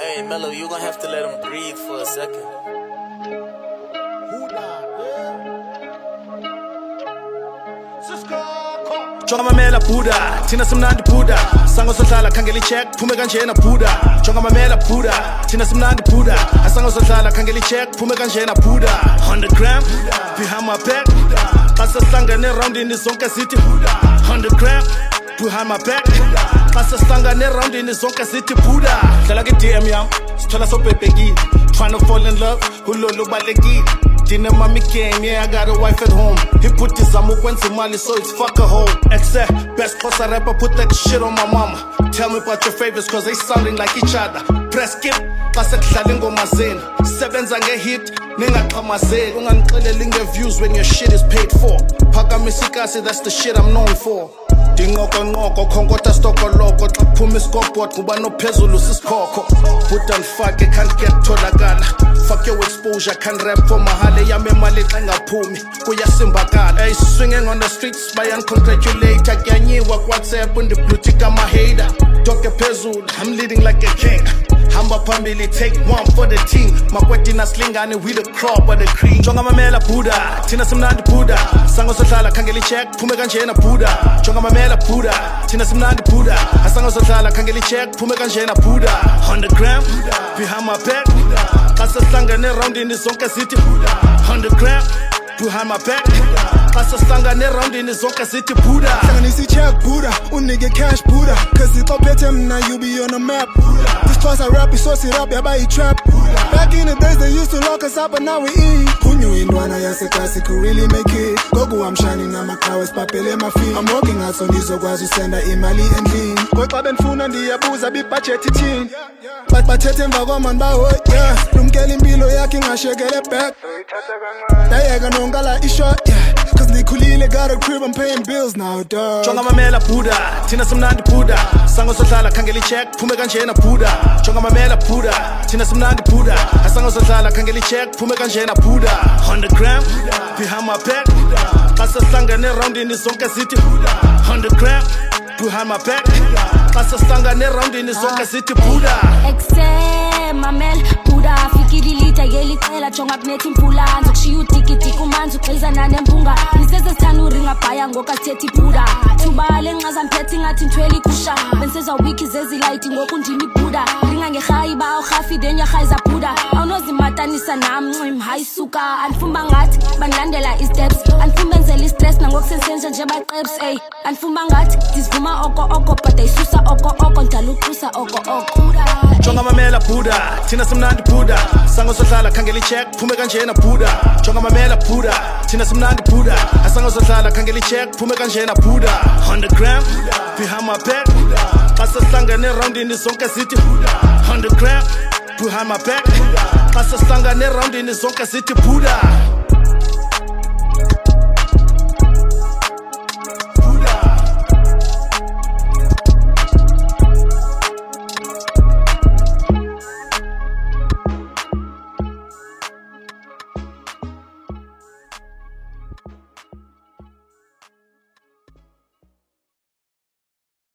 Hey, Mello, you gonna have to let him breathe for a second. Jonga mamela Buddha, thina simnandi Buddha. Sango sohlala khangela icheck, phume kanjena Buddha. Jonga mamela Buddha, thina simnandi Buddha. Asango sohlala khangela icheck, phume kanjena Buddha. 100 gram, behind my back. Xa sihlangane roundini zonke sithi 100 gram, behind my back. Xa sihlangane roundini zonke sithi Buddha. Dlala ke DM yam, sithola sobhebhekile. Trying to fall in love, ulolo balekile. Dina mami game, yeah, I got a wife at home. He put his amukwenzi mali, so it's fuck a hoe. Except, best posa rapper, put that shit on my mama. Tell me about your favorites, cause they sounding like each other. Press skip, pasa khlale ngoma zenu. Sevenza nge-hit, ningaqhamazeli. Ungangiceleli nge-views when your shit is paid for. Phakamisa ikasi, that's the shit I'm known for. Dinqoko khonkotha stokoloko. Xa kuphuma iskobhod, kuba nophezulu sisikhokho. Put and fuck, it can't get tholakala. Fuck your exposure, can't rap for mahale. Yame mali xa ingaphumi, kuyasimbakala. Hey, swinging on the streets, bayan congratulate. Akyanyiwa WhatsApp, undiblutika ama hater. Doke phezulu, I'm leading like a king. Hamba phambili, take one for the team. Makweti naslingane, we the crop of the cream. Jonga mamela Buddha, thina simnandi Buddha. Sango sohlala khangela icheck, phume kanjena Buddha. Jonga mamela Buddha, thina simnandi Buddha. Asango sohlala khangela icheck, phume kanjena Buddha. 100 gram, behind my back. Xa sihlangane roundini zonke sithi 100 gram, behind my back. Xa sihlangane roundini zonke sithi Buddha. Hlanganisa icheck Buddha, unike cash Buddha. Cause ixophethe mna, you be on the map. This twice I rap, so sit up, yaba trap. Back in the days they used to lock us up, but now we eat. Kunyu indwana yasekasi could really make it. Gogo I'm shining, I'm a cowards, papele my feet. I'm working out so ndizokwazi usenda imali endlini. Kodwa benifuna ndiyabuza bi-budget ithini. But bathethe emva kwaman bahoy, yeah. Lumkela impilo yakhe ingashekele back. Dayeka nongala ishot, yeah. Cause ndikhulile, got a crib, I'm paying bills now, dog. Jonga mamela Buddha, thina simnandi Buddha. Sango sohlala khangela icheck, phume kanjena Buddha. Jonga mamela Buddha, thina simnandi Buddha. Asango sohlala khangela icheck, phume kanjena Buddha. 100 gram, behind my back. Xa sihlangane roundini zonke sithi 100 gram, behind my back. Xa sihlangane roundini zonke sithi Buddha. Mamel Buddha fikililita yelicela jonga kunethi impula ngizokushiya udikidiki umanzi uxelizana nempunga niseze sithanda uringa bhaya ngokathethi Buddha thubale ngicaza mphethe ngathi nthwele ikusha benseza wiki zezilight ngoku ndimi Buddha ringa ngehayi ba uhafi denya khaiza Buddha awunozimatanisa nami ncim hayi suka anifumba ngathi bangilandela isteps anifumba enzela istress nangokusensenza nje baqeps ey anifumba ngathi ndizivuma oko but ayisusa oko ndala uqusa oko Jonga mamela Buddha, thina simnandi Buddha. Sango sohlala khangela icheck, phume kanjena Buddha. Jonga mamela Buddha, thina simnandi Buddha. Asango sohlala khangela icheck, phume kanjena Buddha. 100 gram, behind my back. Xa sihlangane roundini zonke sithi 100 gram, behind my back. Xa sihlangane roundini zonke sithi Buddha.